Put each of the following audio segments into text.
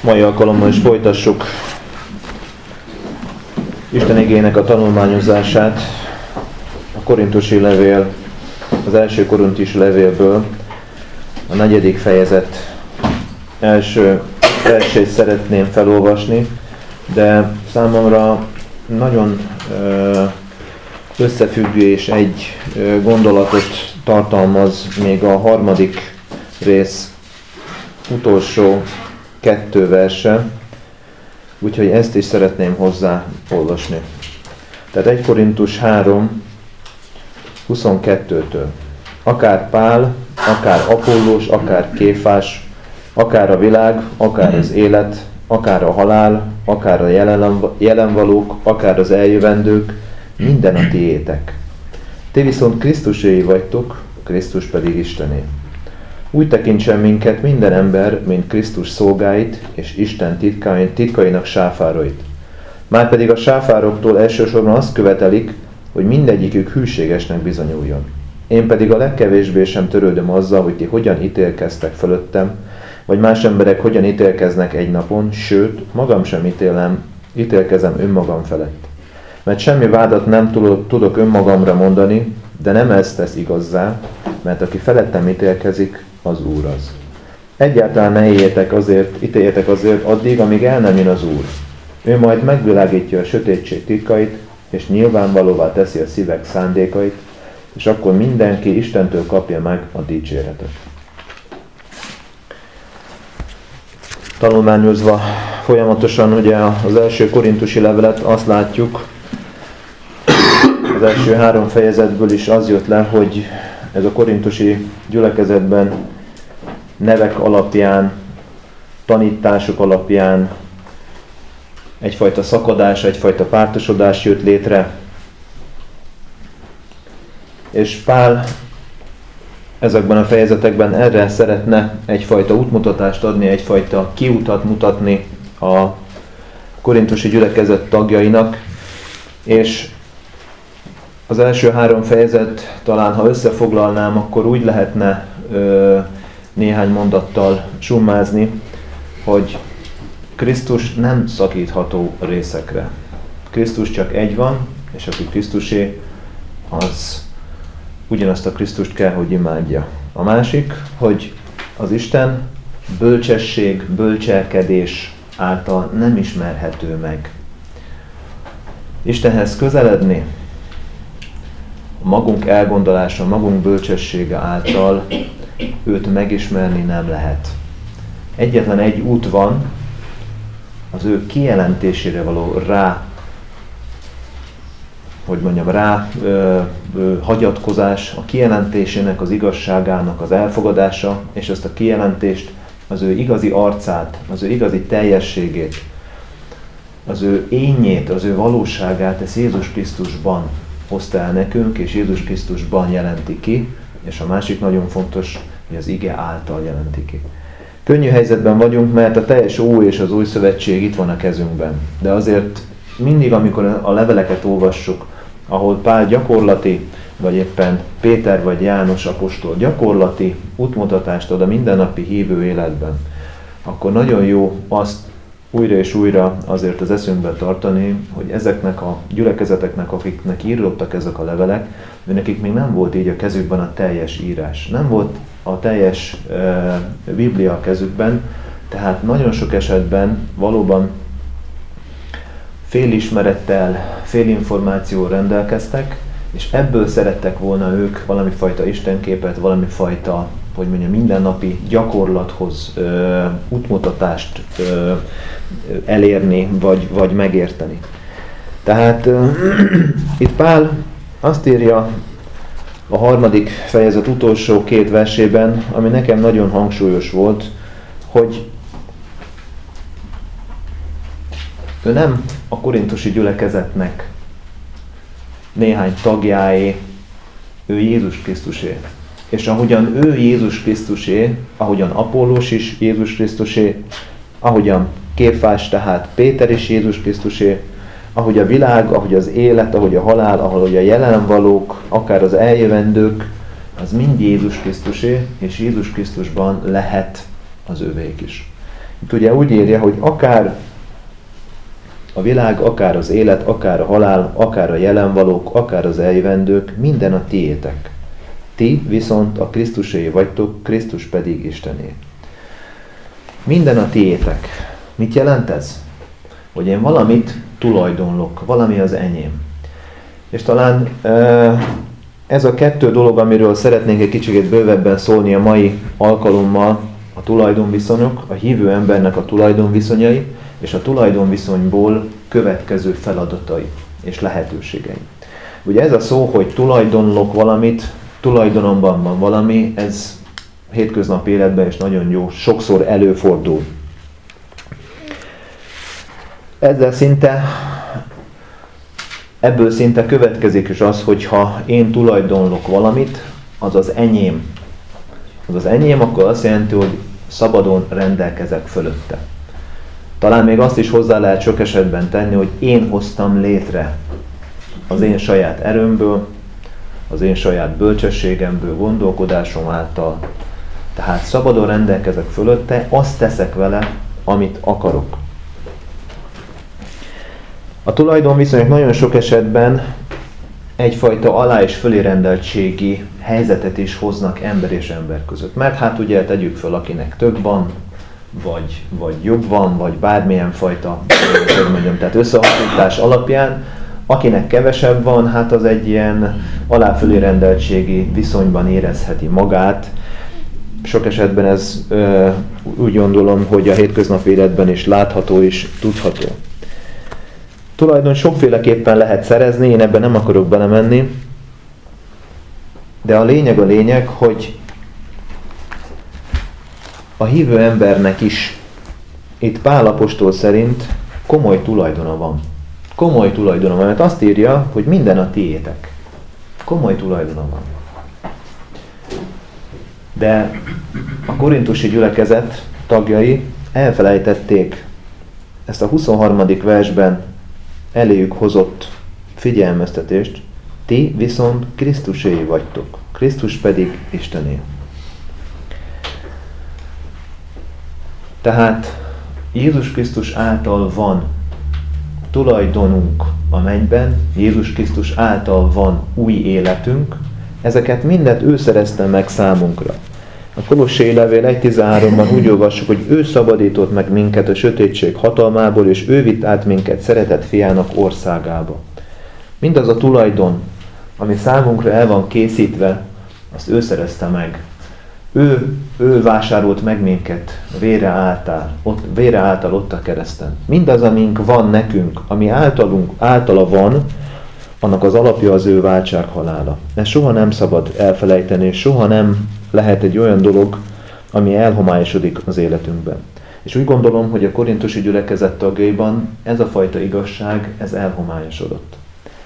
Mai alkalommal is folytassuk Isten igének a tanulmányozását a Korintusi levél, az első korintusi levélből, a 4. fejezet első versét szeretném felolvasni, de számomra nagyon összefüggő és egy gondolatot tartalmaz még a 3. rész utolsó 2 verse, úgyhogy ezt is szeretném hozzá olvasni. Tehát 1 Korintus 3, 22-től. Akár Pál, akár Apollós, akár Kéfás, akár a világ, akár az élet, akár a halál, akár a jelenvalók, akár az eljövendők, minden a tiétek. Ti viszont Krisztuséi vagytok, Krisztus pedig Istené. Úgy tekintsen minket minden ember, mint Krisztus szolgáit és Isten titkainak sáfárait. Márpedig a sáfároktól elsősorban azt követelik, hogy mindegyikük hűségesnek bizonyuljon. Én pedig a legkevésbé sem törődöm azzal, hogy ti hogyan ítélkeztek fölöttem, vagy más emberek hogyan ítélkeznek egy napon, sőt, magam sem ítélkezem önmagam felett. Mert semmi vádat nem tudok önmagamra mondani, de nem ezt tesz igazzá, mert aki felettem ítélkezik, az Úr az. Egyáltalán ne ítéljetek azért addig, amíg el nem jön az Úr. Ő majd megvilágítja a sötétség titkait, és nyilvánvalóvá teszi a szívek szándékait, és akkor mindenki Istentől kapja meg a dicséretet. Tanulmányozva folyamatosan ugye az első korintusi levelet, azt látjuk, az első 3 fejezetből is az jött le, hogy ez a korintusi gyülekezetben nevek alapján, tanítások alapján egyfajta szakadás, egyfajta pártosodás jött létre. És Pál ezekben a fejezetekben erre szeretne egyfajta útmutatást adni, egyfajta kiutat mutatni a korintusi gyülekezet tagjainak, és az első 3 fejezet, talán ha összefoglalnám, akkor úgy lehetne néhány mondattal summázni, hogy Krisztus nem szakítható részekre. Krisztus csak egy van, és aki Krisztusé, az ugyanazt a Krisztust kell, hogy imádja. A másik, hogy az Isten bölcsesség, bölcselkedés által nem ismerhető meg. Istenhez közeledni, magunk elgondolása, magunk bölcsessége által őt megismerni nem lehet. Egyetlen egy út van, az ő kijelentésére való hagyatkozás, a kijelentésének, az igazságának az elfogadása, és ezt a kijelentést, az ő igazi arcát, az ő igazi teljességét, az ő énnyét, az ő valóságát, ezt Jézus Krisztusban hozta el nekünk, és Jézus Krisztusban jelenti ki, és a másik nagyon fontos, hogy az ige által jelenti ki. Könnyű helyzetben vagyunk, mert a teljes Ói és az Új Szövetség itt van a kezünkben. De azért mindig, amikor a leveleket olvassuk, ahol Pál gyakorlati, vagy éppen Péter vagy János apostol gyakorlati útmutatást ad a mindennapi hívő életben, akkor nagyon jó azt újra és újra azért az eszünkbe tartani, hogy ezeknek a gyülekezeteknek, akiknek írottak ezek a levelek, nekik még nem volt így a kezükben a teljes írás. Nem volt a teljes Biblia a kezükben, tehát nagyon sok esetben valóban félismerettel, félinformációval rendelkeztek, és ebből szerettek volna ők valami fajta istenképet, valami fajta, hogy mondjam, mindennapi gyakorlathoz útmutatást elérni, vagy megérteni. Tehát itt Pál azt írja a 3. fejezet utolsó 2 versében, ami nekem nagyon hangsúlyos volt, hogy ő nem a korintusi gyülekezetnek néhány tagjáé, ő Jézus Krisztusé. És ahogyan ő Jézus Krisztusé, ahogyan Apollós is Jézus Krisztusé, ahogyan Kéfás, tehát Péter is Jézus Krisztusé, ahogy a világ, ahogy az élet, ahogy a halál, ahogy a jelenvalók, akár az eljövendők, az mind Jézus Krisztusé, és Jézus Krisztusban lehet az övék is. itt ugye úgy írja, hogy akár a világ, akár az élet, akár a halál, akár a jelenvalók, akár az eljövendők, minden a tiétek. Ti viszont a Krisztuséi vagytok, Krisztus pedig Istené. Minden a tiétek. Mit jelent ez? Hogy én valamit tulajdonlok, valami az enyém. És talán ez a kettő dolog, amiről szeretnénk egy kicsit bővebben szólni a mai alkalommal, a tulajdonviszonyok, a hívő embernek a tulajdonviszonyai, és a tulajdonviszonyból következő feladatai és lehetőségei. Ugye ez a szó, hogy tulajdonlok valamit, tulajdonomban van valami, ez hétköznapi életben is nagyon jó, sokszor előfordul. Ebből szinte következik is az, hogy ha én tulajdonlok valamit, az az enyém. Az az enyém, akkor azt jelenti, hogy szabadon rendelkezek fölötte. Talán még azt is hozzá lehet sok esetben tenni, hogy én hoztam létre az én saját erőmből, az én saját bölcsességemből, gondolkodásom által. Tehát szabadon rendelkezek fölötte, azt teszek vele, amit akarok. A tulajdonviszonyok nagyon sok esetben egyfajta alá- és fölérendeltségi helyzetet is hoznak ember és ember között. Mert hát ugye tegyük föl, akinek több van, vagy jobb van, vagy bármilyen fajta, tehát összehasonlítás alapján, akinek kevesebb van, hát az egy ilyen alá-fölérendeltségi viszonyban érezheti magát. Sok esetben ez úgy gondolom, hogy a hétköznapi életben is látható és tudható. Tulajdon sokféleképpen lehet szerezni, én ebben nem akarok belemenni, de a lényeg, hogy a hívő embernek is itt Pál apostol szerint komoly tulajdona van. Komoly tulajdona van, mert azt írja, hogy minden a tiétek. Komoly tulajdona van. De a korintusi gyülekezet tagjai elfelejtették ezt a 23. versben eléjük hozott figyelmeztetést, ti viszont Krisztuséi vagytok, Krisztus pedig Istené. Tehát Jézus Krisztus által van tulajdonunk a mennyben, Jézus Krisztus által van új életünk, ezeket mindet ő szerezte meg számunkra. A Kolossé levél 1.13-ban úgy olvassuk, hogy ő szabadított meg minket a sötétség hatalmából, és ő vitt át minket szeretett fiának országába. Mindaz a tulajdon, ami számunkra el van készítve, azt ő szerezte meg. Ő vásárolt meg minket vére által ott a kereszten. Mindaz, amink van nekünk, ami általa van, annak az alapja az ő váltsághalála. Ezt soha nem szabad elfelejteni, és soha nem lehet egy olyan dolog, ami elhomályosodik az életünkben. És úgy gondolom, hogy a korintusi gyülekezet tagjaiban ez a fajta igazság, ez elhomályosodott.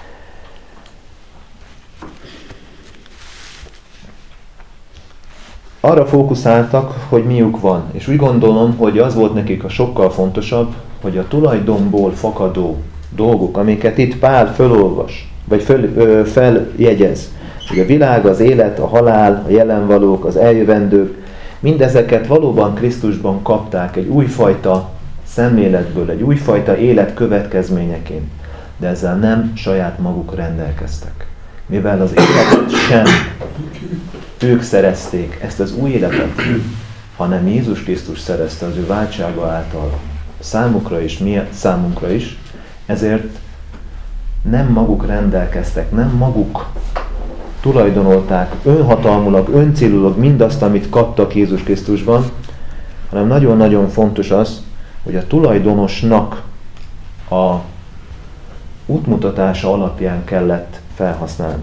Arra fókuszáltak, hogy miük van, és úgy gondolom, hogy az volt nekik a sokkal fontosabb, hogy a tulajdonból fakadó dolgok, amiket itt Pál fölolvas, vagy feljegyez, hogy a világ, az élet, a halál, a jelenvalók, az eljövendők, mindezeket valóban Krisztusban kapták egy újfajta szemléletből, egy újfajta élet következményeként, de ezzel nem saját maguk rendelkeztek. Mivel az életet sem ők szerezték, ezt az új életet, hanem Jézus Krisztus szerezte az ő váltsága által számukra és mi számunkra is, ezért nem maguk rendelkeztek, nem maguk tulajdonolták önhatalmulag, öncélulag mindazt, amit kaptak Jézus Krisztusban, hanem nagyon-nagyon fontos az, hogy a tulajdonosnak a útmutatása alapján kellett felhasználni.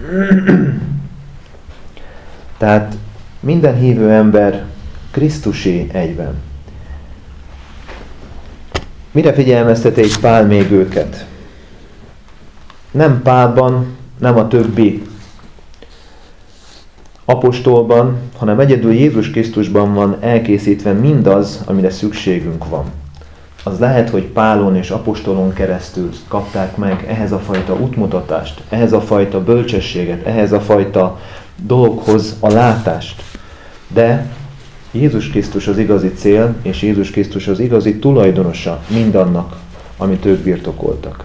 Tehát minden hívő ember Krisztusé egyben. Mire figyelmezteték Pál még őket? Nem Pálban, nem a többi apostolban, hanem egyedül Jézus Krisztusban van elkészítve mindaz, amire szükségünk van. Az lehet, hogy Pálon és apostolon keresztül kapták meg ehhez a fajta útmutatást, ehhez a fajta bölcsességet, ehhez a fajta dologhoz a látást. De Jézus Krisztus az igazi cél, és Jézus Krisztus az igazi tulajdonosa mindannak, amit ők birtokoltak.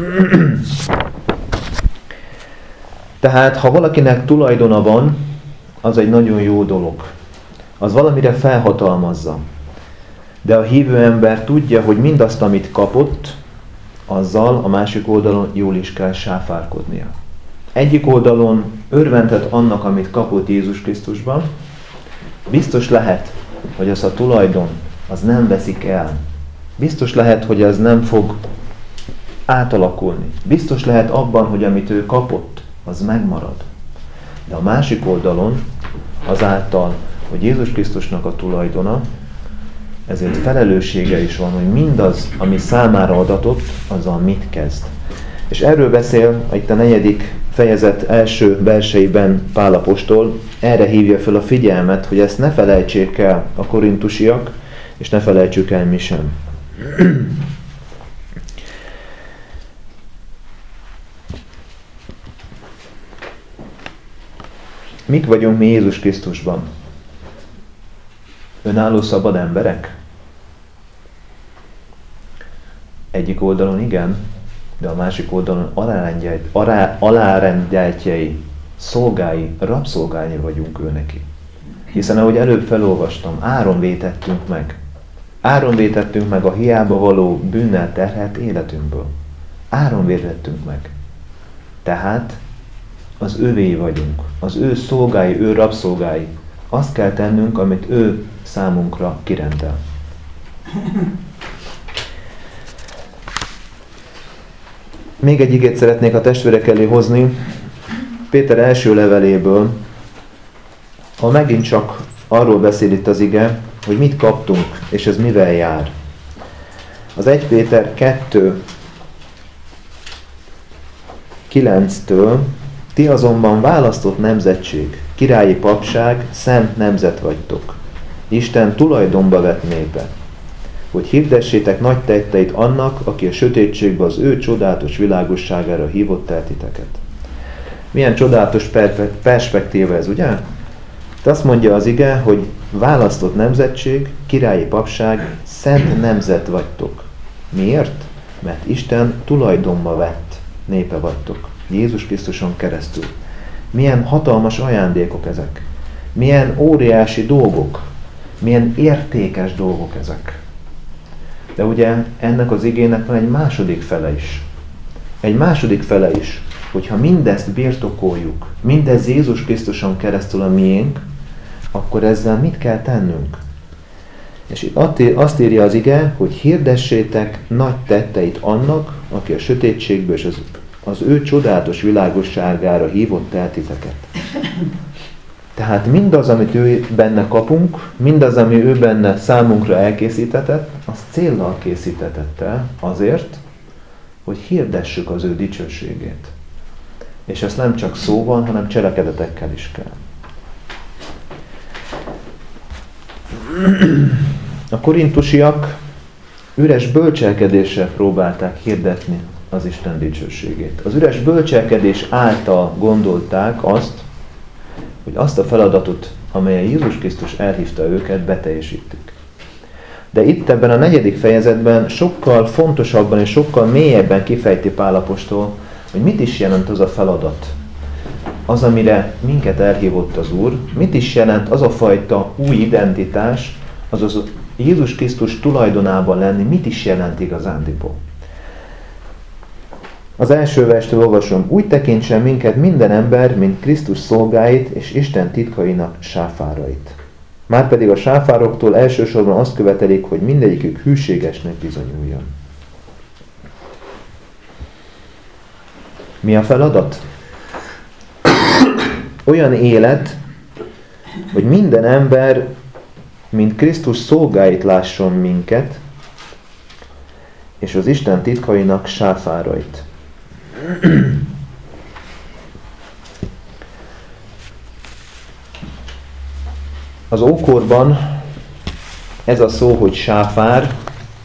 Tehát, ha valakinek tulajdona van, az egy nagyon jó dolog. Az valamire felhatalmazza. De a hívő ember tudja, hogy mindazt, amit kapott, azzal a másik oldalon jól is kell sáfárkodnia. Egyik oldalon örvendhet annak, amit kapott Jézus Krisztusban. Biztos lehet, hogy az a tulajdon, az nem veszik el. Biztos lehet, hogy az nem fog átalakulni. Biztos lehet abban, hogy amit ő kapott, az megmarad. De a másik oldalon, azáltal, hogy Jézus Krisztusnak a tulajdona, ezért felelőssége is van, hogy mindaz, ami számára adatott, azzal mit kezd. És erről beszél itt a 4. fejezet első verseiben Pál apostol, erre hívja fel a figyelmet, hogy ezt ne felejtsék el a korintusiak, és ne felejtsük el mi sem. Mik vagyunk mi Jézus Krisztusban? Önálló szabad emberek? Egyik oldalon igen, de a másik oldalon alárendeltjei, szolgái, rabszolgái vagyunk ő neki. Hiszen ahogy előbb felolvastam, áron vétettünk meg. Áron vétettünk meg a hiába való bűnnel terhelt életünkből. Áron vétettünk meg. Tehát az övé vagyunk, az ő szolgái, ő rabszolgái. Azt kell tennünk, amit ő számunkra kirendel. Még egy igét szeretnék a testvérek elé hozni, Péter első leveléből, ahol megint csak arról beszél itt az ige, hogy mit kaptunk, és ez mivel jár. Az 1 Péter 2:9-től: ti azonban választott nemzetség, királyi papság, szent nemzet vagytok, Isten tulajdonba vett népe, hogy hirdessétek nagy tetteit annak, aki a sötétségbe az ő csodálatos világosságára hívott el titeket. Milyen csodálatos perspektíva ez, ugye? De azt mondja az ige, hogy választott nemzetség, királyi papság, szent nemzet vagytok. Miért? Mert Isten tulajdonba vett népe vagytok. Jézus Krisztuson keresztül. Milyen hatalmas ajándékok ezek. Milyen óriási dolgok. Milyen értékes dolgok ezek. De ugye ennek az igének van egy második fele is. Egy második fele is, hogyha mindezt birtokoljuk, mindez Jézus Krisztuson keresztül a miénk, akkor ezzel mit kell tennünk? És itt azt írja az ige, hogy hirdessétek nagy tetteit annak, aki a sötétségből és az ő csodálatos világosságára hívott el titeket. Tehát mindaz, amit ő benne kapunk, mindaz, ami ő benne számunkra elkészítetett, az céllal készítetett el azért, hogy hirdessük az ő dicsőségét. És ezt nem csak szóval, hanem cselekedetekkel is kell. A korintusiak üres bölcselkedéssel próbálták hirdetni az Isten dicsőségét. Az üres bölcselkedés által gondolták azt, hogy azt a feladatot, amelyen Jézus Krisztus elhívta őket, beteljesítik. De itt ebben a 4. fejezetben sokkal fontosabban és sokkal mélyebben kifejti Pál apostol, hogy mit is jelent az a feladat. Az, amire minket elhívott az Úr, mit is jelent az a fajta új identitás, azaz Jézus Krisztus tulajdonában lenni, mit is jelent igazándiból. Az első verstől olvasom: úgy tekintsen minket minden ember, mint Krisztus szolgáit és Isten titkainak sáfárait. Márpedig a sáfároktól elsősorban azt követelik, hogy mindegyikük hűségesnek bizonyuljon. Mi a feladat? Olyan élet, hogy minden ember, mint Krisztus szolgáit lásson minket, és az Isten titkainak sáfárait. Az ókorban ez a szó, hogy sáfár,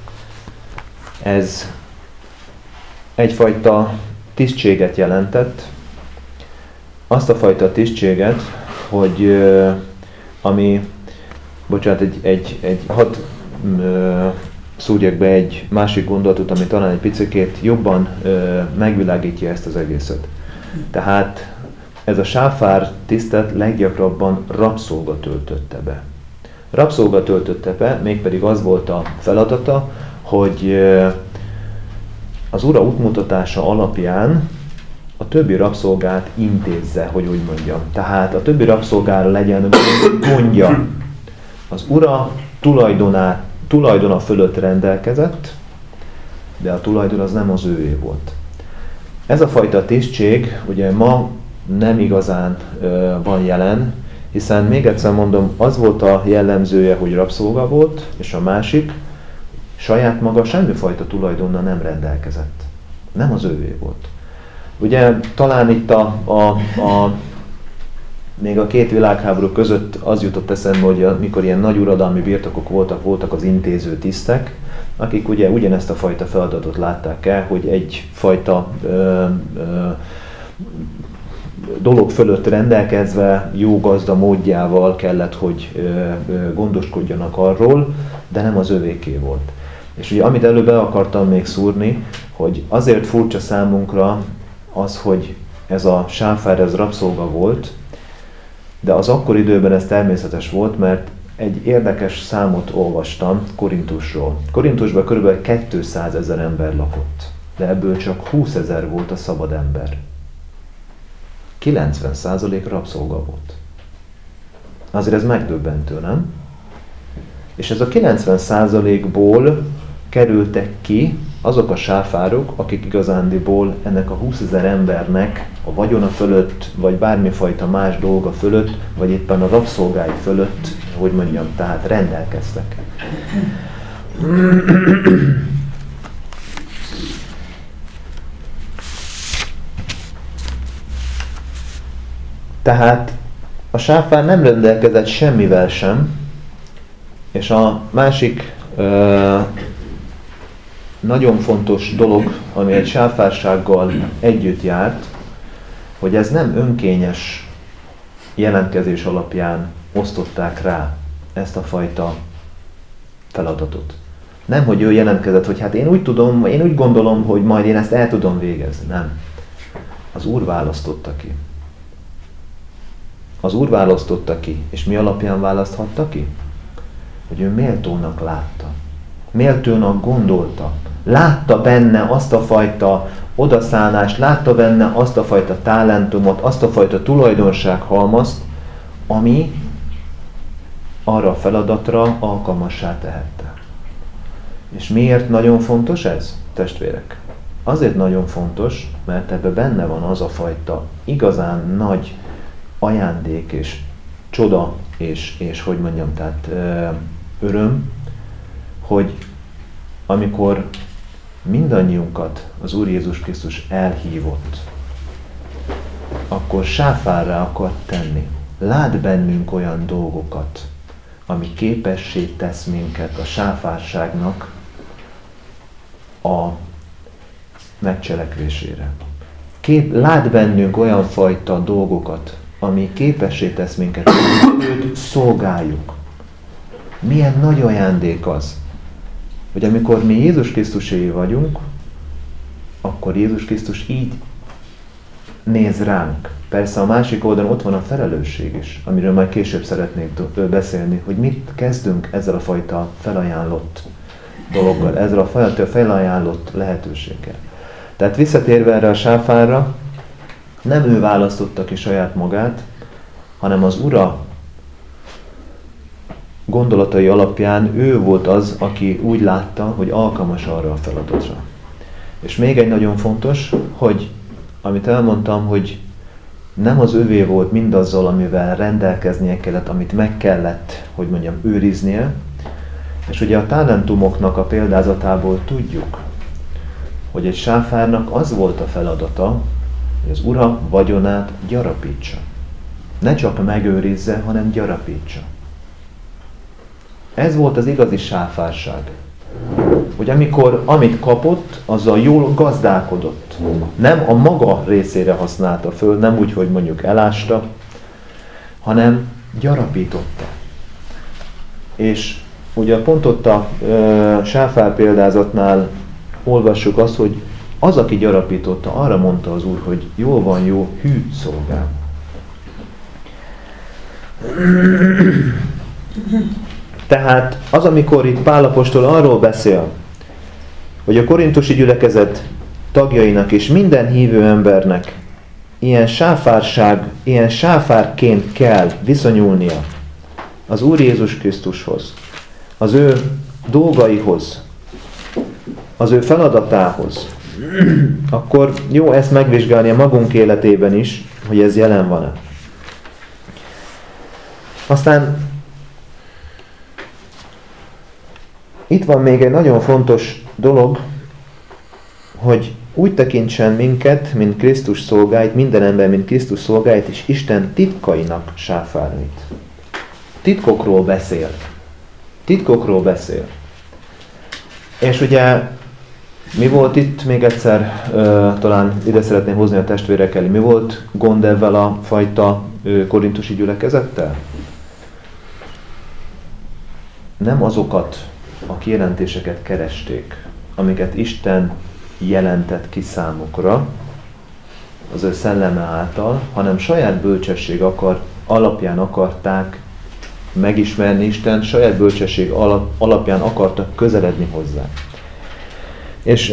ez egyfajta tisztséget jelentett. Azt a fajta tisztséget, hogy ami Bocsánat, hadd szúrjak be egy másik gondolatot, ami talán egy picikét jobban megvilágítja ezt az egészet. Tehát ez a sáfár tisztet leggyakrabban rabszolga töltötte be. Rabszolga töltötte be, mégpedig az volt a feladata, hogy az ura útmutatása alapján a többi rabszolgát intézze, hogy úgy mondjam. Tehát a többi rabszolgára legyen gondja. Az ura tulajdona fölött rendelkezett, de a tulajdon az nem az ővé volt. Ez a fajta tisztség ugye ma nem igazán van jelen, hiszen még egyszer mondom, az volt a jellemzője, hogy rabszolga volt, és a másik saját maga semmifajta tulajdonnal nem rendelkezett. Nem az ővé volt. Ugye talán itt még a két világháború között az jutott eszembe, hogy mikor ilyen nagy uradalmi birtokok voltak az intéző tisztek, akik ugye ugyanezt a fajta feladatot látták el, hogy egyfajta dolog fölött rendelkezve jó gazda módjával kellett, hogy gondoskodjanak arról, de nem az övéké volt. És ugye amit előbb el akartam még szúrni, hogy azért furcsa számunkra az, hogy ez a sáfár, ez rabszolga volt, de az akkori időben ez természetes volt, mert egy érdekes számot olvastam Korintusról. Korintusban kb. 200 000 ember lakott, de ebből csak 20 000 volt a szabad ember. 90% rabszolga volt. Azért ez megdöbbentő, nem? És ez a 90%-ból kerültek ki azok a sáfárok, akik igazándiból ennek a 20 000 embernek a vagyona fölött, vagy bármifajta más dolga fölött, vagy éppen a rabszolgái fölött, hogy mondjam, tehát rendelkeztek. Tehát a sáfár nem rendelkezett semmivel sem, és a másik nagyon fontos dolog, ami egy sáfársággal együtt járt, hogy ez nem önkényes jelentkezés alapján osztották rá ezt a fajta feladatot. Nem, hogy ő jelentkezett, hogy hát én úgy gondolom, hogy majd én ezt el tudom végezni. Nem. Az Úr választotta ki. Az Úr választotta ki, és mi alapján választhatta ki? Hogy ő méltónak látta. Méltónak gondolta. Látta benne azt a fajta odaszállást, látta benne azt a fajta talentumot, azt a fajta tulajdonsághalmazt, ami arra a feladatra alkalmassá tehette. És miért nagyon fontos ez, testvérek? Azért nagyon fontos, mert ebben benne van az a fajta igazán nagy ajándék és csoda és hogy mondjam, tehát öröm, hogy amikor mindannyiunkat az Úr Jézus Krisztus elhívott, akkor sáfárrá akart tenni. Lát bennünk olyan dolgokat, ami képessé tesz minket a sáfárságnak a megcselekvésére. Lát bennünk olyan fajta dolgokat, ami képessé tesz minket, hogy őt szolgáljuk. Milyen nagy ajándék az, hogy amikor mi Jézus Krisztuséi vagyunk, akkor Jézus Krisztus így néz ránk. Persze a másik oldalon ott van a felelősség is, amiről majd később szeretnék beszélni, hogy mit kezdünk ezzel a fajta felajánlott dologgal, ezzel a fajta felajánlott lehetőséggel. Tehát visszatérve erre a sáfárra, nem ő választotta ki saját magát, hanem az Ura gondolatai alapján ő volt az, aki úgy látta, hogy alkalmas arra a feladatra. És még egy nagyon fontos, hogy amit elmondtam, hogy nem az övé volt mindazzal, amivel rendelkeznie kellett, amit meg kellett, hogy mondjam, őriznie. És ugye a talentumoknak a példázatából tudjuk, hogy egy sáfárnak az volt a feladata, hogy az Ura vagyonát gyarapítsa. Ne csak megőrizze, hanem gyarapítsa. Ez volt az igazi sáfárság. Hogy amit kapott, azzal jól gazdálkodott. Nem a maga részére használta föl, nem úgy, hogy mondjuk elásta, hanem gyarapította. És ugye pont ott a sáfár példázatnál olvassuk azt, hogy az, aki gyarapította, arra mondta az Úr, hogy jól van, jó, hű szolgám. Tehát az, amikor itt Pál apostol arról beszél, hogy a korintusi gyülekezet tagjainak és minden hívő embernek ilyen sáfárként kell viszonyulnia az Úr Jézus Krisztushoz, az ő dolgaihoz, az ő feladatához, akkor jó ezt megvizsgálni a magunk életében is, hogy ez jelen van-e. Aztán itt van még egy nagyon fontos dolog, hogy úgy tekintsen minket, mint Krisztus szolgáit, minden ember, mint Krisztus szolgáit, és Isten titkainak sáfárait. Titkokról beszél. Titkokról beszél. És ugye mi volt itt, még egyszer talán ide szeretném hozni a testvérek elé, mi volt gond ezzel a fajta korintusi gyülekezettel? Nem azokat a kijelentéseket keresték, amiket Isten jelentett ki számukra az ő szelleme által, hanem saját bölcsesség alapján akarták megismerni Istent, saját bölcsesség alapján akartak közeledni hozzá. És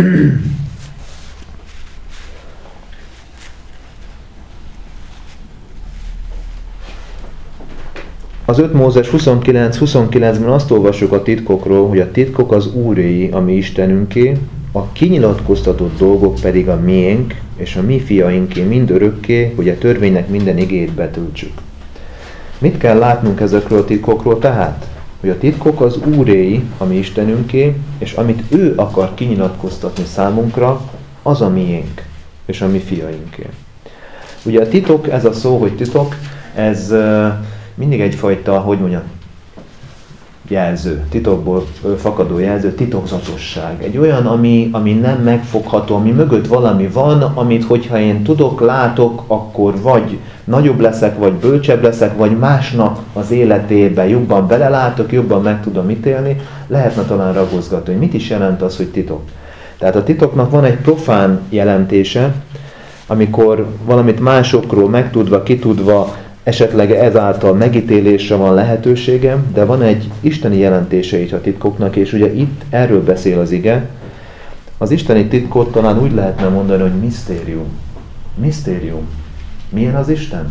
az 5 Mózes 29-29-ben azt olvassuk a titkokról, hogy a titkok az Úréi, a mi Istenünké, a kinyilatkoztatott dolgok pedig a miénk, és a mi fiainké mind örökké, hogy a törvénynek minden igéjét betöltsük. Mit kell látnunk ezekről a titkokról tehát? Hogy a titkok az Úréi, a mi Istenünké, és amit ő akar kinyilatkoztatni számunkra, az a miénk, és a mi fiainké. Ugye a titok, ez a szó, hogy titok, ez mindig egyfajta, hogy mondjam, jelző, titokból fakadó jelző, titokzatosság. Egy olyan, ami nem megfogható, ami mögött valami van, amit hogyha én tudok, látok, akkor vagy nagyobb leszek, vagy bölcsebb leszek, vagy másnak az életébe jobban belelátok, jobban meg tudom ítélni, lehetne talán ragozgatni, hogy mit is jelent az, hogy titok. Tehát a titoknak van egy profán jelentése, amikor valamit másokról megtudva, kitudva, esetleg ezáltal megítélésre van lehetőségem, de van egy isteni jelentése is a titkoknak, és ugye itt erről beszél az ige. Az isteni titkot talán úgy lehetne mondani, hogy misztérium. Misztérium. Milyen az Isten?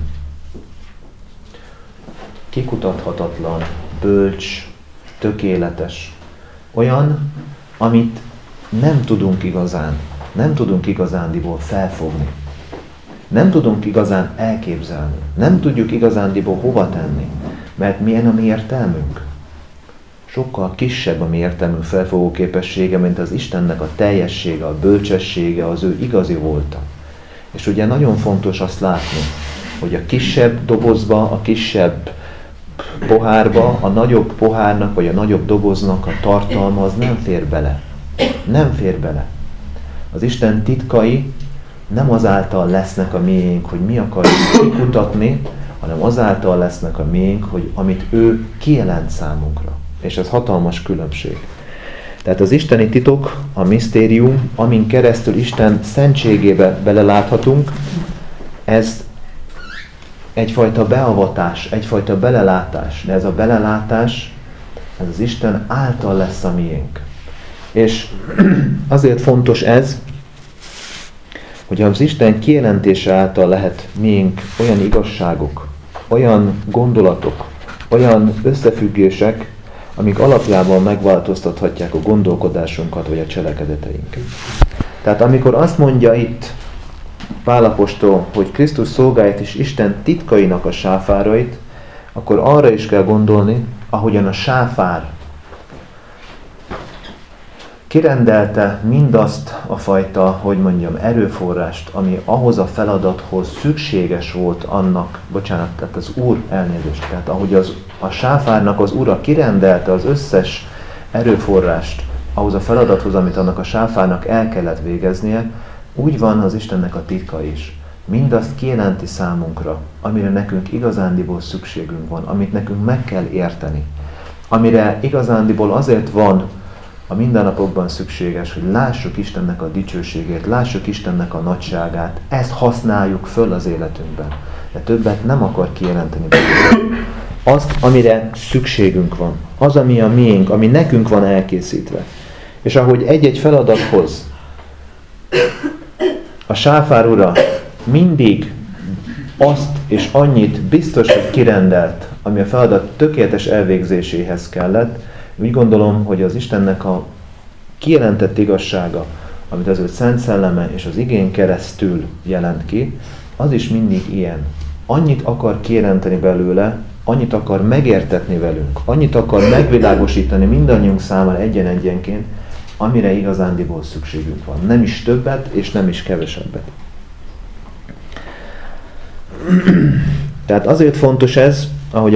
Kikutathatatlan, bölcs, tökéletes. Olyan, amit nem tudunk igazándiból felfogni. Nem tudunk igazán elképzelni. Nem tudjuk igazándiból hova tenni. Mert milyen a mi értelmünk? Sokkal kisebb a mi értelmünk felfogó képessége, mint az Istennek a teljessége, a bölcsessége, az ő igazi volta. És ugye nagyon fontos azt látni, hogy a kisebb dobozba, a kisebb pohárba, a nagyobb pohárnak, vagy a nagyobb doboznak a tartalma az nem fér bele. Nem fér bele. Az Isten titkai nem azáltal lesznek a miénk, hogy mi akarjuk kikutatni, hanem azáltal lesznek a miénk, hogy amit ő kijelent számunkra. És ez hatalmas különbség. Tehát az isteni titok, a misztérium, amin keresztül Isten szentségébe beleláthatunk, ez egyfajta beavatás, egyfajta belelátás. De ez a belelátás, ez az Isten által lesz a miénk. És azért fontos ez, hogy az Isten kijelentése által lehet miénk olyan igazságok, olyan gondolatok, olyan összefüggések, amik alapjában megváltoztathatják a gondolkodásunkat vagy a cselekedeteinket. Tehát amikor azt mondja itt Pál apostol, hogy Krisztus szolgáit és Isten titkainak a sáfárait, akkor arra is kell gondolni, ahogyan a sáfár kirendelte mindazt a fajta, hogy mondjam, erőforrást, ami ahhoz a feladathoz szükséges volt annak, tehát az Úr elnézést, tehát ahogy a sáfárnak az Ura kirendelte az összes erőforrást ahhoz a feladathoz, amit annak a sáfárnak el kellett végeznie, úgy van az Istennek a titka is. Mindazt kijelenti számunkra, amire nekünk igazándiból szükségünk van, amit nekünk meg kell érteni. amire igazándiból azért van a mindennapokban szükséges, hogy lássuk Istennek a dicsőségét, lássuk Istennek a nagyságát, ezt használjuk föl az életünkben. De többet nem akar kijelenteni. Azt, amire szükségünk van. Az, ami a miénk, ami nekünk van elkészítve. És ahogy egy-egy feladathoz a sáfár ura mindig azt és annyit biztos, hogy kirendelt, ami a feladat tökéletes elvégzéséhez kellett, úgy gondolom, hogy az Istennek a kijelentett igazsága, amit az ő Szent Szelleme és az igén keresztül jelent ki, az is mindig ilyen. Annyit akar kijelenteni belőle, annyit akar megértetni velünk, annyit akar megvilágosítani mindannyiunk számára egyen-egyenként, amire igazándiból szükségünk van. Nem is többet, és nem is kevesebbet. Tehát azért fontos ez, ahogy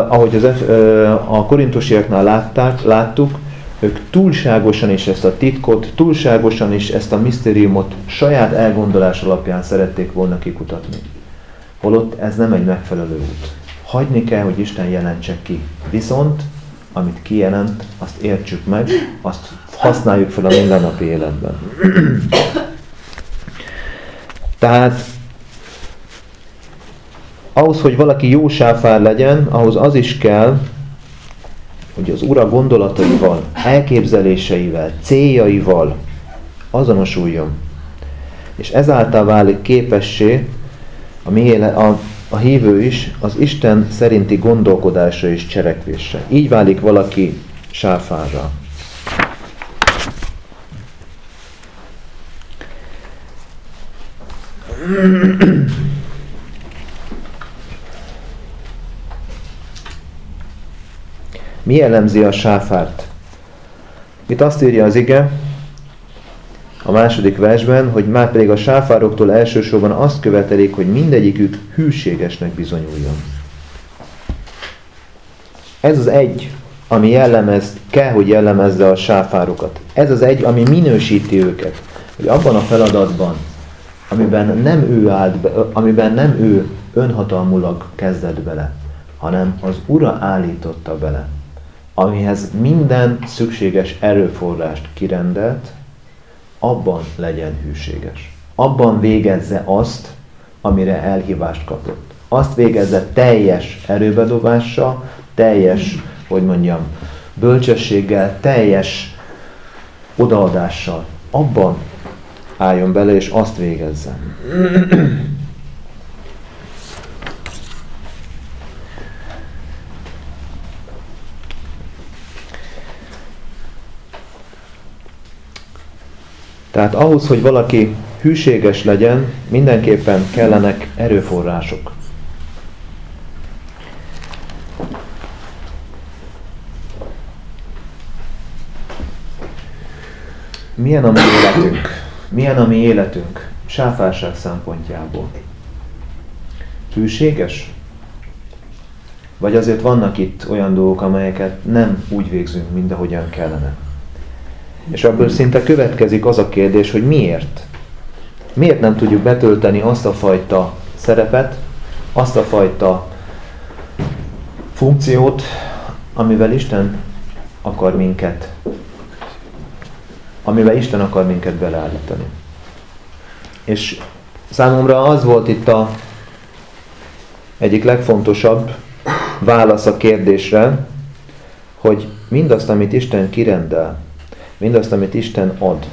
a korintusiaknál láttuk, ők túlságosan is ezt a titkot, túlságosan is ezt a misztériumot saját elgondolás alapján szerették volna kikutatni. Holott ez nem egy megfelelő út. Hagyni kell, hogy Isten jelentse ki. Viszont, amit kijelent, azt értsük meg, azt használjuk fel a mindennapi életben. Tehát ahhoz, hogy valaki jó sáfár legyen, ahhoz az is kell, hogy az Ura gondolataival, elképzeléseivel, céljaival azonosuljon. És ezáltal válik képessé a hívő is az Isten szerinti gondolkodásra és cselekvésre. Így válik valaki sáfárra. Mi jellemzi a sáfárt? Itt azt írja az ige a második versben, hogy márpedig a sáfároktól elsősorban azt követelik, hogy mindegyikük hűségesnek bizonyuljon. Ez az egy, ami kell, hogy jellemezze a sáfárokat. Ez az egy, ami minősíti őket, hogy abban a feladatban, amiben nem ő önhatalmulag kezdett bele, hanem az Ura állította bele, amihez minden szükséges erőforrást kirendelt, abban legyen hűséges. Abban végezze azt, amire elhívást kapott. Azt végezze teljes erőbedobással, teljes, bölcsességgel, teljes odaadással. Abban álljon bele, és azt végezze. Tehát ahhoz, hogy valaki hűséges legyen, mindenképpen kellenek erőforrások. Milyen a mi életünk? Milyen a mi életünk sáfárság szempontjából? Hűséges? Vagy azért vannak itt olyan dolgok, amelyeket nem úgy végzünk, mint ahogyan kellene? És abból szinte következik az a kérdés, hogy miért? Miért nem tudjuk betölteni azt a fajta szerepet, azt a fajta funkciót, amivel Isten akar minket beleállítani. És számomra az volt itt egyik legfontosabb válasz a kérdésre, hogy mindazt, amit Isten kirendel, mindazt, amit Isten ad,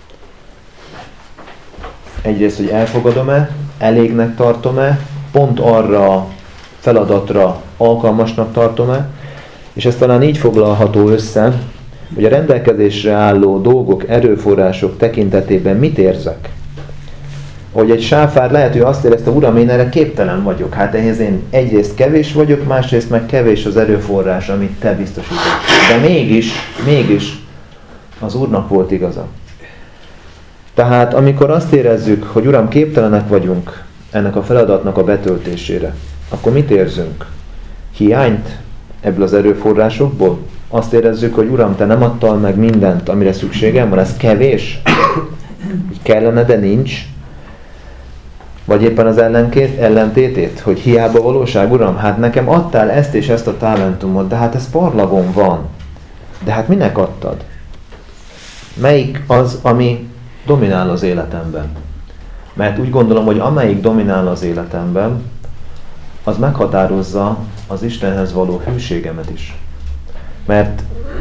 egyrészt, hogy elfogadom-e, elégnek tartom-e, pont arra a feladatra alkalmasnak tartom-e, és ez talán így foglalható össze, hogy a rendelkezésre álló dolgok, erőforrások tekintetében mit érzek. Hogy egy sáfár lehet, hogy azt érezte, Uram, én erre képtelen vagyok. Hát ehhez én egyrészt kevés vagyok, másrészt meg kevés az erőforrás, amit te biztosítasz. De mégis az Úrnak volt igaza. Tehát amikor azt érezzük, hogy Uram, képtelenek vagyunk ennek a feladatnak a betöltésére, akkor mit érzünk? Hiányt ebből az erőforrásokból? Azt érezzük, hogy Uram, te nem adtál meg mindent, amire szükségem van, ez kevés? Kellene, de nincs. Vagy éppen az ellentétét, hogy hiába valóság, Uram, hát nekem adtál ezt és ezt a talentumot, de hát ez parlagon van. De hát minek adtad? Melyik az, ami dominál az életemben? Mert úgy gondolom, hogy amelyik dominál az életemben, az meghatározza az Istenhez való hűségemet is. Mert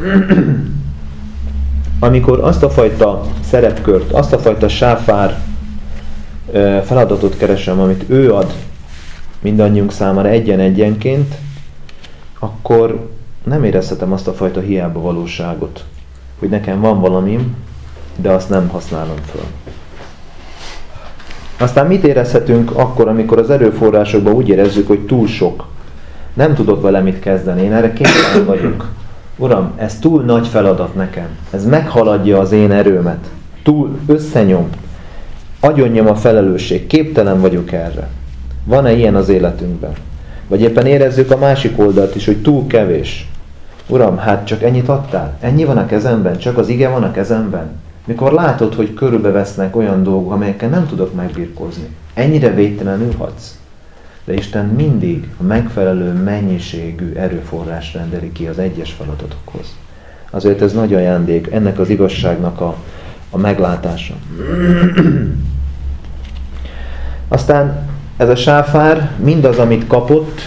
amikor azt a fajta szerepkört, azt a fajta sáfár feladatot keresem, amit ő ad mindannyiunk számára egyen-egyenként, akkor nem érezhetem azt a fajta hiába valóságot, hogy nekem van valamim, de azt nem használom föl. Aztán mit érezhetünk akkor, amikor az erőforrásokban úgy érezzük, hogy túl sok? Nem tudok vele mit kezdeni, én erre képtelen vagyok. Uram, ez túl nagy feladat nekem. Ez meghaladja az én erőmet. Túl összenyom. Agyonnyom a felelősség. Képtelen vagyok erre. Van-e ilyen az életünkben? Vagy éppen érezzük a másik oldalt is, hogy túl kevés. Uram, hát csak ennyit adtál? Ennyi van a kezemben? Csak az ige van a kezemben? Mikor látod, hogy körülbevesznek olyan dolgok, amelyekkel nem tudok megbirkózni. Ennyire védtelenül hadsz. De Isten mindig a megfelelő mennyiségű erőforrás rendeli ki az egyes feladatokhoz. Azért ez nagy ajándék, ennek az igazságnak a meglátása. Aztán ez a sáfár, mindaz, amit kapott,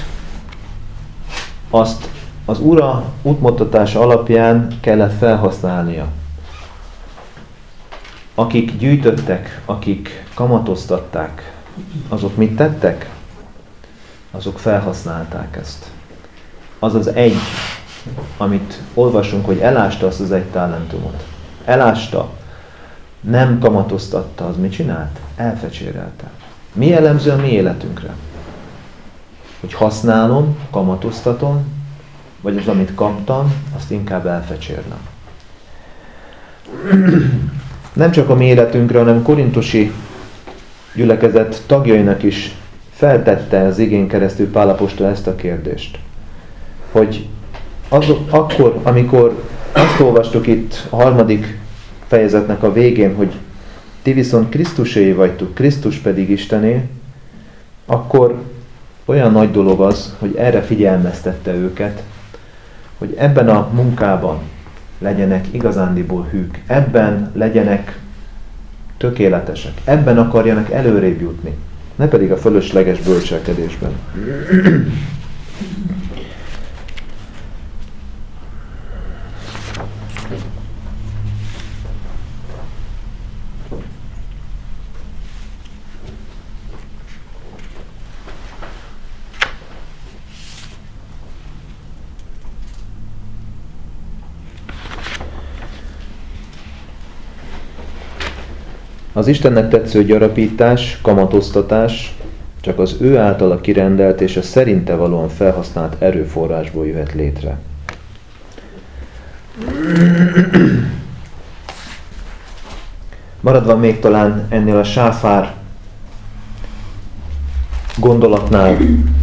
azt az Ura útmutatása alapján kellett felhasználnia. Akik gyűjtöttek, akik kamatoztatták, azok mit tettek? Azok felhasználták ezt. Az az egy, amit olvasunk, hogy elásta azt az egy talentumot. Elásta, nem kamatoztatta, az mit csinált? Elfecsérelte. Mi jellemző a mi életünkre? Hogy használom, kamatoztatom, vagy az, amit kaptam, azt inkább elfecsérlem. Nem csak a mi életünkre, hanem korintusi gyülekezet tagjainak is feltette az igén keresztül Pál apostol ezt a kérdést. Hogy akkor, amikor azt olvastuk itt a 3. fejezetnek a végén, hogy ti viszont Krisztuséi vagytok, Krisztus pedig Istené, akkor olyan nagy dolog az, hogy erre figyelmeztette őket, hogy ebben a munkában legyenek igazándiból hűk, ebben legyenek tökéletesek, ebben akarjanak előrébb jutni, ne pedig a fölösleges bölcselkedésben. Az Istennek tetsző gyarapítás, kamatoztatás csak az ő általa kirendelt és a szerinte valóan felhasznált erőforrásból jöhet létre. Maradva még talán ennél a sáfár gondolatnál,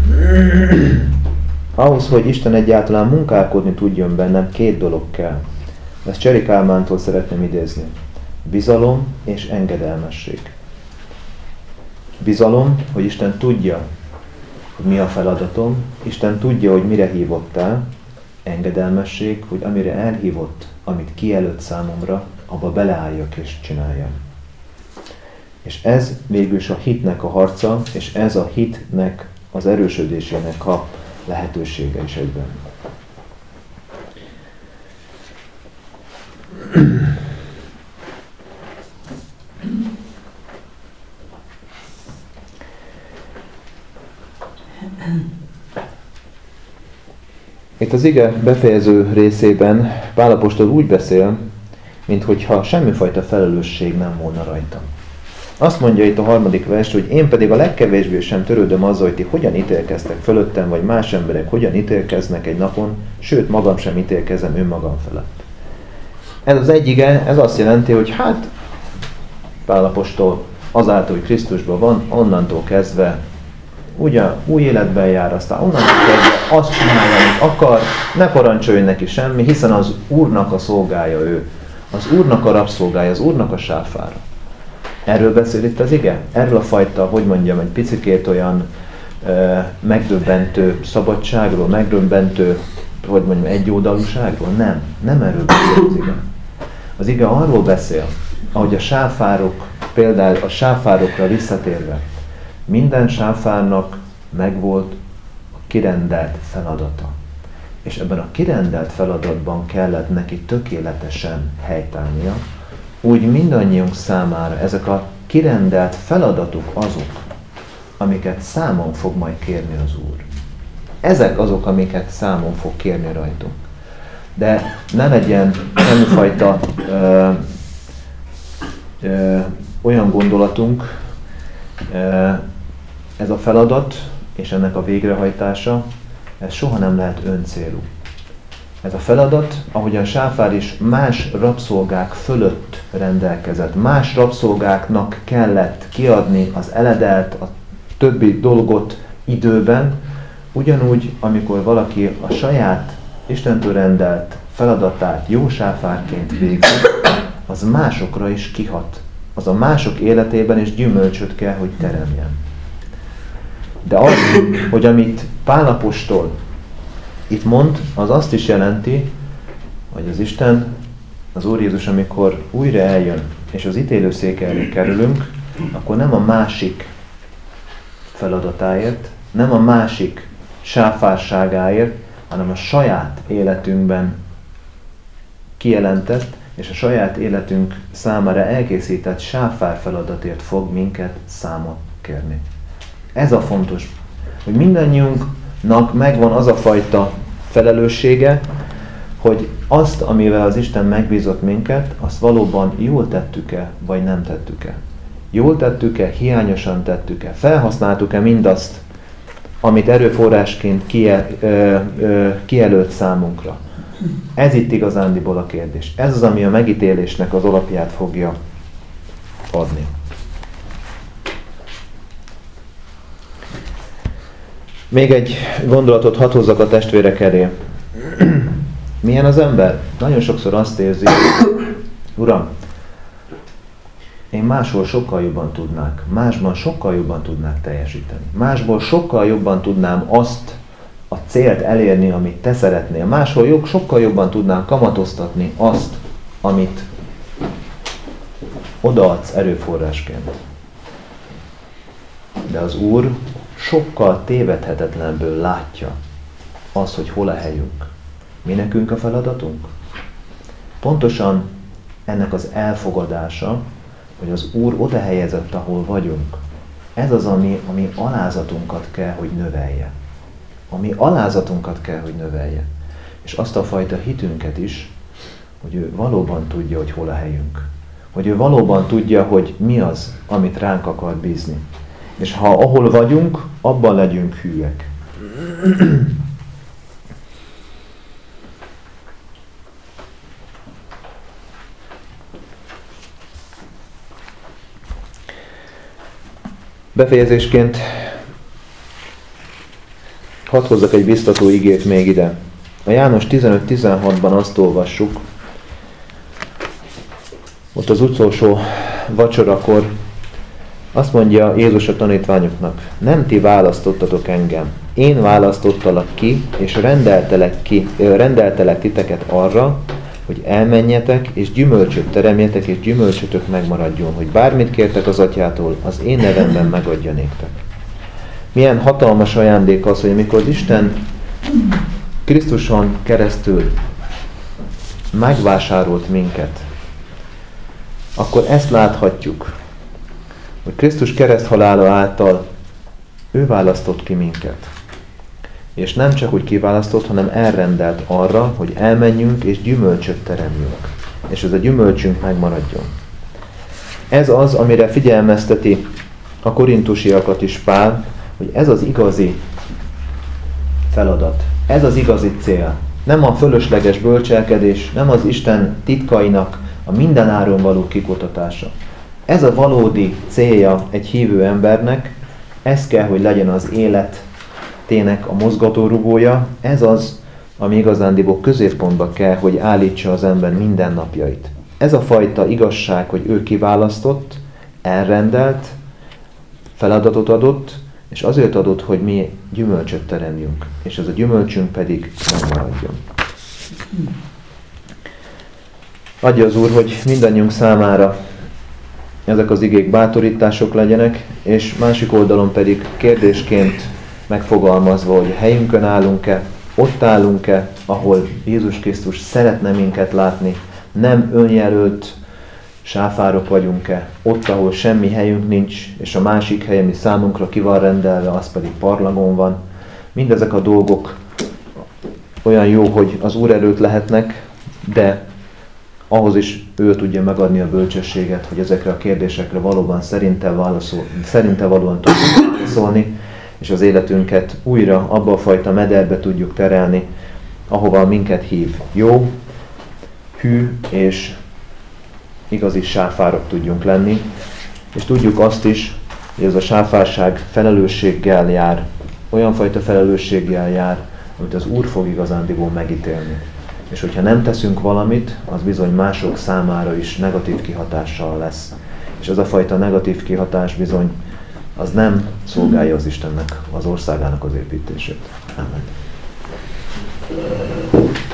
ahhoz, hogy Isten egyáltalán munkálkodni tudjon bennem, 2 dolog kell. Ezt Cseri Kálmántól szeretném idézni. Bizalom és engedelmesség. Bizalom, hogy Isten tudja, hogy mi a feladatom, Isten tudja, hogy mire hívott el. Engedelmesség, hogy amire elhívott, amit kijelölt számomra, abba beleálljak és csináljam. És ez végülis a hitnek a harca, és ez a hitnek az erősödésének a lehetősége is egyben. Itt az ige befejező részében Pál apostol úgy beszél, minthogyha semmifajta felelősség nem volna rajta. Azt mondja itt a 3. vers, hogy én pedig a legkevésbé sem törődöm azzal, hogy ti hogyan ítélkeztek fölöttem, vagy más emberek hogyan ítélkeznek egy napon, sőt magam sem ítélkezem önmagam felett. Ez az egy ige, ez azt jelenti, hogy hát Pál apostol azáltal, hogy Krisztusban van, onnantól kezdve ugye új életben jár, aztán onnantól kezdve azt csinálja, amit akar, ne parancsoljon neki semmi, hiszen az Úrnak a szolgája ő. Az Úrnak a rabszolgája, az Úrnak a sáfára. Erről beszél itt az ige? Erről a fajta, hogy mondjam, egy picikét olyan megdöbbentő szabadságról, megdöbbentő, hogy mondjam, egyoldalúságról? Nem erről beszél az ige. Az ige arról beszél, ahogy a sáfárok, például a sáfárokra visszatérve, minden sáfárnak megvolt a kirendelt feladata. És ebben a kirendelt feladatban kellett neki tökéletesen helytállnia, úgy mindannyiunk számára ezek a kirendelt feladatok azok, amiket számon fog majd kérni az Úr. Ezek azok, amiket számon fog kérni rajtunk. De ne legyen semmifajta olyan gondolatunk, ez a feladat és ennek a végrehajtása, ez soha nem lehet öncélú. Ez a feladat, ahogy a sáfár is más rabszolgák fölött rendelkezett, más rabszolgáknak kellett kiadni az eledelt, a többi dolgot időben, ugyanúgy, amikor valaki a saját Istentől rendelt feladatát jó sáfárként végzi, az másokra is kihat. Az a mások életében is gyümölcsöt kell, hogy teremjen. De az, hogy amit Pál apostol itt mond, az azt is jelenti, hogy az Isten, az Úr Jézus, amikor újra eljön, és az ítélőszék elé kerülünk, akkor nem a másik feladatáért, nem a másik sáfárságáért, hanem a saját életünkben kijelentett, és a saját életünk számára elkészített sáfár feladatért fog minket számot kérni. Ez a fontos, hogy mindannyiunknak megvan az a fajta felelőssége, hogy azt, amivel az Isten megbízott minket, azt valóban jól tettük-e, vagy nem tettük-e. Jól tettük-e, hiányosan tettük-e, felhasználtuk-e mindazt, amit erőforrásként kijelölt számunkra. Ez itt igazándiból a kérdés. Ez az, ami a megítélésnek az alapját fogja adni. Még egy gondolatot hadd hozzak a testvérek elé. Milyen az ember? Nagyon sokszor azt érzi, Uram, én máshol sokkal jobban tudnák, másban sokkal jobban tudnák teljesíteni. Másból sokkal jobban tudnám azt a célt elérni, amit te szeretnél. Máshol sokkal jobban tudnám kamatoztatni azt, amit odaadsz erőforrásként. De az Úr sokkal tévedhetetlenből látja azt, hogy hol a helyünk. Mi nekünk a feladatunk? Pontosan ennek az elfogadása, hogy az Úr oda helyezett, ahol vagyunk. Ez az, ami alázatunkat kell, hogy növelje. Ami alázatunkat kell, hogy növelje. És azt a fajta hitünket is, hogy ő valóban tudja, hogy hol a helyünk. Hogy ő valóban tudja, hogy mi az, amit ránk akar bízni. És ha ahol vagyunk, abban legyünk hűek. Befejezésként hadd hozzak egy biztató igét még ide. A János 15-16-ban azt olvassuk, ott az utolsó vacsorakor azt mondja Jézus a tanítványoknak, nem ti választottatok engem, én választottalak ki, és rendeltelek titeket arra, hogy elmenjetek, és gyümölcsöt teremjetek, és gyümölcsötök megmaradjon, hogy bármit kértek az Atyától, az én nevemben megadja néktek. Milyen hatalmas ajándék az, hogy amikor az Isten Krisztuson keresztül megvásárolt minket, akkor ezt láthatjuk, hogy Krisztus kereszthalála által ő választott ki minket. És nem csak úgy kiválasztott, hanem elrendelt arra, hogy elmenjünk és gyümölcsöt teremjünk. És ez a gyümölcsünk megmaradjon. Ez az, amire figyelmezteti a korintusiakat is Pál, hogy ez az igazi feladat, ez az igazi cél. Nem a fölösleges bölcselkedés, nem az Isten titkainak a mindenáron való kikutatása. Ez a valódi célja egy hívő embernek, ez kell, hogy legyen az életének a mozgatórugója, ez az, ami igazándiból középpontba kell, hogy állítsa az ember mindennapjait. Ez a fajta igazság, hogy ő kiválasztott, elrendelt feladatot adott, és azért adott, hogy mi gyümölcsöt teremjünk, és ez a gyümölcsünk pedig megmaradjon. Adja az Úr, hogy mindannyiunk számára ezek az igék bátorítások legyenek, és másik oldalon pedig kérdésként megfogalmazva, hogy helyünkön állunk-e, ott állunk-e, ahol Jézus Krisztus szeretne minket látni, nem önjelölt sáfárok vagyunk-e, ott, ahol semmi helyünk nincs, és a másik hely, ami számunkra ki van rendelve, az pedig parlagon van. Mindezek a dolgok olyan jó, hogy az Úr előtt lehetnek, de ahhoz is ő tudja megadni a bölcsességet, hogy ezekre a kérdésekre valóban szerinte valóan tudjuk válaszolni, és az életünket újra abba a fajta mederbe tudjuk terelni, ahova minket hív. Jó, hű és igazi sáfárok tudjunk lenni, és tudjuk azt is, hogy ez a sáfárság felelősséggel jár, olyan fajta felelősséggel jár, amit az Úr fog igazándiból megítélni. És hogyha nem teszünk valamit, az bizony mások számára is negatív kihatással lesz. És ez a fajta negatív kihatás bizony, az nem szolgálja az Istennek, az országának az építését. Amen.